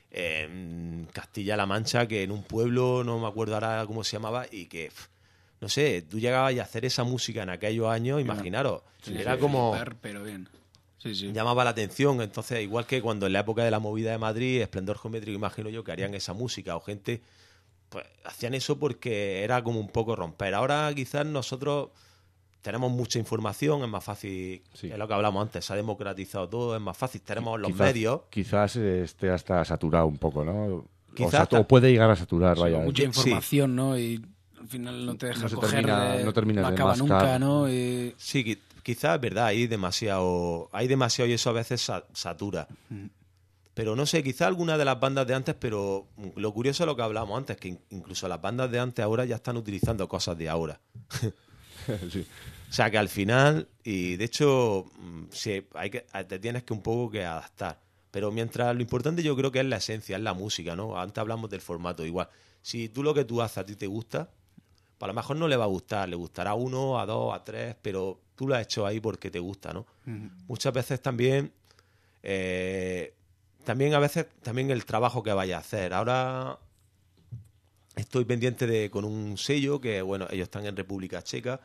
en Castilla-La Mancha, que en un pueblo, no me acuerdo ahora cómo se llamaba, y que, no sé, tú llegabas a hacer esa música en aquellos años, imaginaros, era como... Pero bien. Sí. Llamaba la atención. Entonces, igual que cuando en la época de la movida de Madrid, Esplendor Geométrico, imagino yo, que harían esa música, o gente... Pues hacían eso porque era como un poco romper. Ahora quizás nosotros tenemos mucha información, es más fácil, Sí. es lo que hablamos antes, se ha democratizado todo, es más fácil, tenemos los medios. Quizás esté hasta saturado un poco, ¿no? Quizás o puede llegar a saturar, vaya. Mucha información, ¿no? Y al final no te deja No se coger no termina no de acaba mascar. nunca, ¿no? Y... Sí, quizás es verdad, hay demasiado y eso a veces satura. Pero no sé, quizás alguna de las bandas de antes, pero lo curioso es lo que hablábamos antes, que incluso las bandas de antes ahora ya están utilizando cosas de ahora. Sí. O sea que al final, y de hecho, sí, te tienes que un poco que adaptar. Pero mientras lo importante yo creo que es la esencia, es la música, ¿no? Antes hablamos del formato igual. Si tú lo que tú haces a ti te gusta, pues a lo mejor no le va a gustar, le gustará a 1, a 2, a 3, pero tú lo has hecho ahí porque te gusta, ¿no? Muchas veces también... También a veces el trabajo que vaya a hacer. Ahora estoy pendiente con un sello que, bueno, ellos están en República Checa,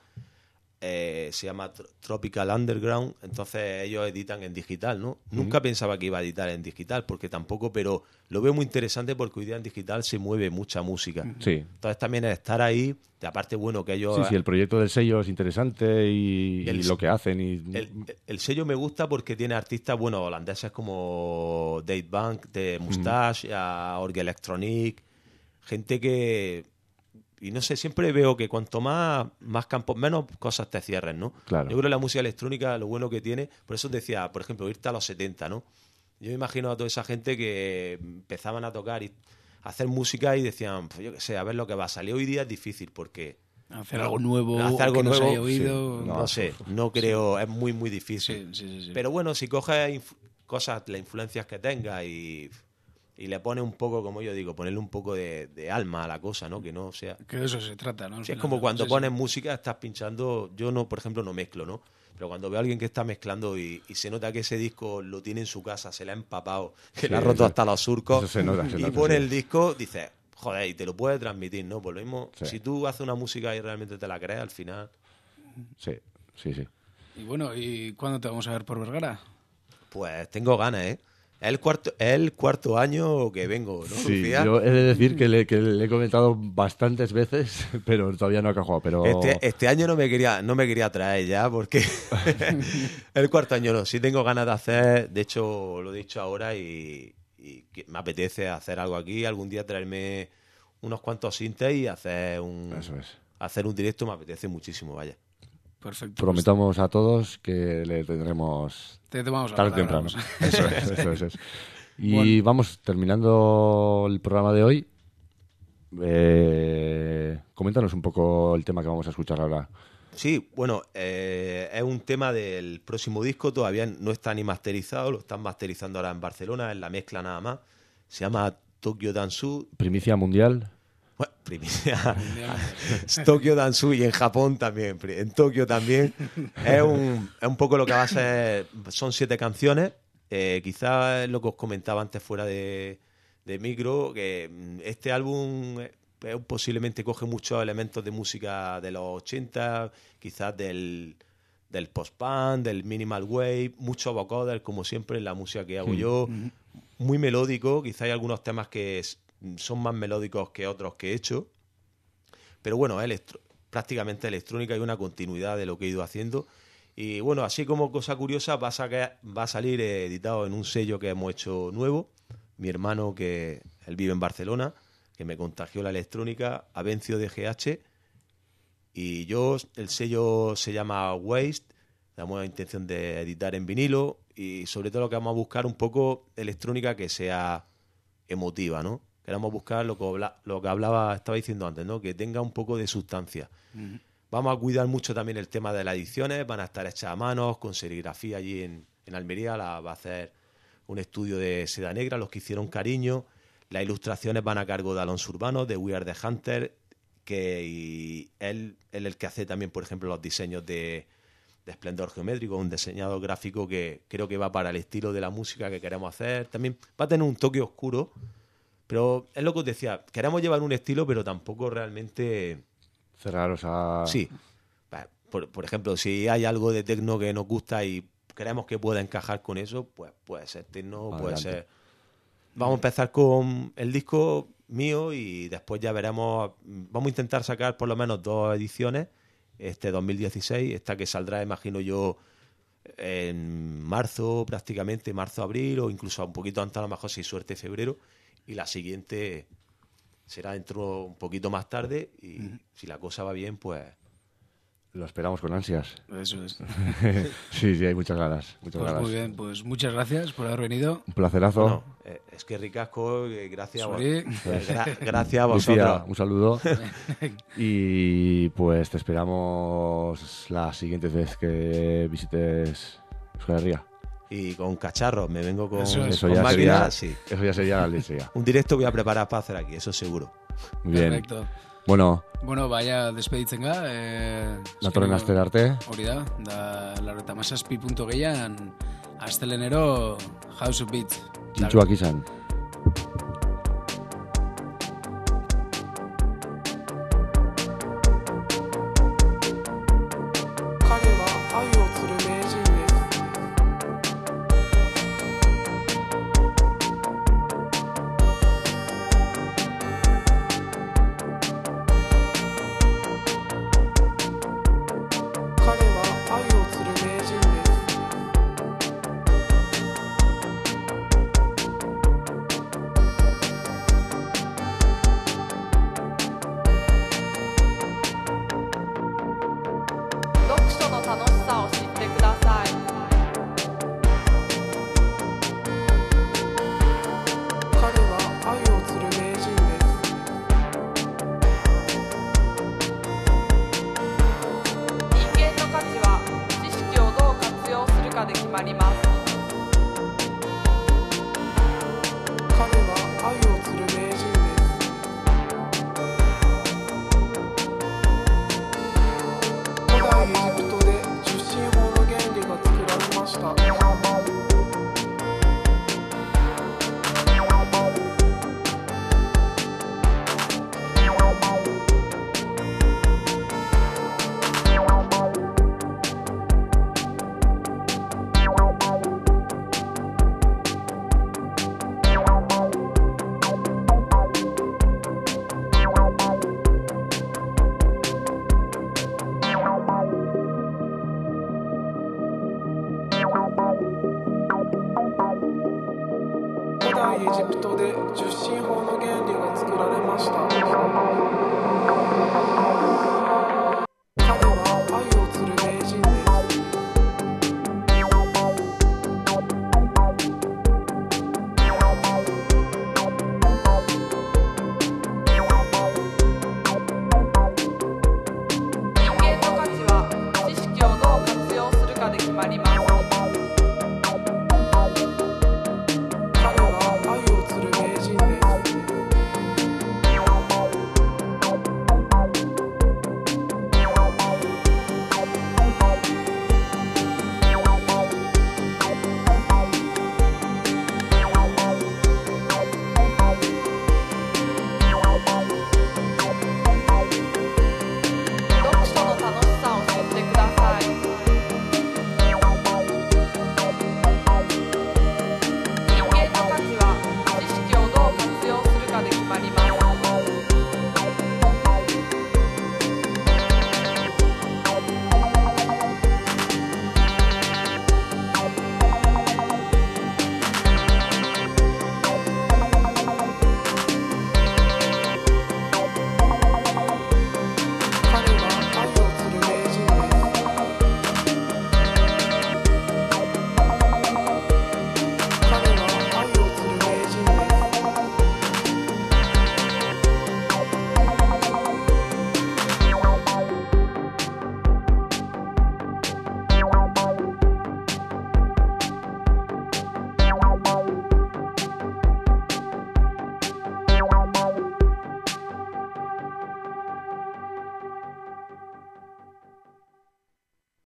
se llama Tropical Underground, entonces ellos editan en digital, ¿no? Nunca pensaba que iba a editar en digital, porque tampoco, pero lo veo muy interesante porque hoy día en digital se mueve mucha música. Sí. Entonces también es estar ahí, de aparte, bueno, que ellos... Sí, el proyecto del sello es interesante y lo que hacen. El sello me gusta porque tiene artistas, bueno, holandeses como Dave Bank, de Mustache, a Orgue Electronic, gente que... Y no sé, siempre veo que cuanto más campos, menos cosas te cierren, ¿no? Claro. Yo creo que la música electrónica, lo bueno que tiene, por eso decía, por ejemplo, irte a los 70, ¿no? Yo me imagino a toda esa gente que empezaban a tocar y a hacer música y decían, pues yo qué sé, a ver lo que va a salir. Hoy día es difícil porque... Hacer algo nuevo, hacer algo que no se nuevo, haya oído... sí. No sé, no creo, es muy, muy difícil. Sí. Pero bueno, si coges cosas, las influencias que tengas y le pones un poco, como yo digo, ponerle un poco de alma a la cosa, ¿no? Que no sea... Que de eso se trata, ¿no? Sí, es como cuando pones música, estás pinchando... Yo, no, por ejemplo, no mezclo, ¿no? Pero cuando veo a alguien que está mezclando y se nota que ese disco lo tiene en su casa, se le ha empapado, que le ha roto hasta los surcos, Eso se nota, y pone sí. el disco, dices, joder, y te lo puede transmitir, ¿no? Por lo mismo, Sí. si tú haces una música y realmente te la crees, al final... Sí. Y bueno, ¿y cuándo te vamos a ver por Vergara? Pues tengo ganas, ¿eh? Es el cuarto año que vengo, ¿no, Sí, Lucía? yo he de decir que le he comentado bastantes veces, pero todavía no ha cajado. Pero... Este año no me quería traer ya, porque el cuarto año no. Sí tengo ganas de hacer, de hecho lo he dicho ahora y que me apetece hacer algo aquí, algún día traerme unos cuantos sintes y hacer Eso es. hacer un directo, me apetece muchísimo, vaya. Perfecto. Prometamos a todos que le tendremos Te tomamos la tarde o palabra, temprano. vamos. Eso es. Y vamos terminando el programa de hoy. Coméntanos un poco el tema que vamos a escuchar ahora. Sí, bueno, es un tema del próximo disco, todavía no está ni masterizado, lo están masterizando ahora en Barcelona, en la mezcla nada más. Se llama Tokyo Dansu. Primicia mundial. Bueno, primicia. Tokyo Dansu y en Japón también, en Tokio también. Es un poco lo que va a ser, son 7 canciones. Quizás lo que os comentaba antes fuera de micro, que este álbum posiblemente coge muchos elementos de música de los 80, quizás del post-punk, del minimal wave, mucho vocoder, como siempre en la música que hago yo, muy melódico, quizás hay algunos temas que son más melódicos que otros que he hecho, pero bueno, prácticamente electrónica y una continuidad de lo que he ido haciendo. Y bueno, así como cosa curiosa, va a salir editado en un sello que hemos hecho nuevo. Mi hermano, que él vive en Barcelona, que me contagió la electrónica, Avencio de GH, y yo, el sello se llama Waste, tenemos la intención de editar en vinilo, y sobre todo lo que vamos a buscar un poco electrónica que sea emotiva, ¿no? Queremos buscar lo que estaba diciendo antes, ¿no? Que tenga un poco de sustancia. Vamos a cuidar mucho también el tema de las ediciones, van a estar hechas a manos, con serigrafía allí en Almería, va a hacer un estudio de Seda Negra, los que hicieron cariño. Las ilustraciones van a cargo de Alonso Urbano, de We Are The Hunter, y él es el que hace también, por ejemplo, los diseños de Esplendor Geométrico, un diseñador gráfico que creo que va para el estilo de la música que queremos hacer. También va a tener un toque oscuro, pero es lo que os decía, queremos llevar un estilo, pero tampoco realmente cerraros a... Sí. Por ejemplo, si hay algo de techno que nos gusta y creemos que pueda encajar con eso, pues puede ser techno, puede ser... Vamos a empezar con el disco mío y después ya veremos. Vamos a intentar sacar por lo menos 2 ediciones este 2016, esta que saldrá, imagino yo, en marzo prácticamente, marzo-abril, o incluso un poquito antes, a lo mejor si hay suerte, febrero, y la siguiente será dentro un poquito más tarde y si la cosa va bien, pues... Lo esperamos con ansias. Eso es. Sí, hay muchas ganas. Muchas ganas. Muy bien, pues muchas gracias por haber venido. Un placerazo. Bueno, es que ricasco, gracias Sorry. Gracias a vosotros. Lucía, un saludo. Y pues te esperamos la siguiente vez que visites Euskal Herria. Y con cacharros, me vengo con, Eso con ya máquinas. sería, Sí. eso ya sería la leche. Un directo voy a preparar para hacer aquí, eso seguro. Muy bien. Perfecto. Bueno, Vaya despeditzen ga. datorren aste arte. Hori da 97.6an astelenero House of Beats. Txintxuak izan. エジプトで受信法の原理が作られました。